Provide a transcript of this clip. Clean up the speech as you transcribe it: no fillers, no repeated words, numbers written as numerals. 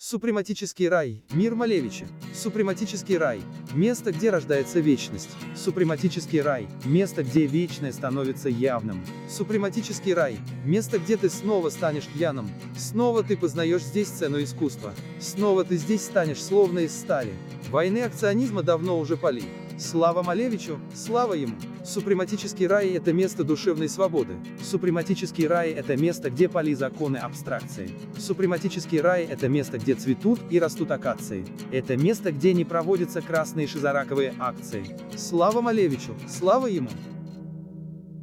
Супрематический рай, мир Малевича. Супрематический рай, место, где рождается вечность. Супрематический рай, место, где вечное становится явным. Супрематический рай, место, где ты снова станешь пьяным. Снова ты познаешь здесь цену искусства. Снова ты здесь станешь словно из стали. Войны акционизма давно уже пали. Слава Малевичу, слава ему! Супрематический рай – это место душевной свободы. Супрематический рай – это место, где пали законы абстракции. Супрематический рай – это место, где цветут и растут акации. Это место, где не проводятся красные шизараковые акции. Слава Малевичу, слава ему!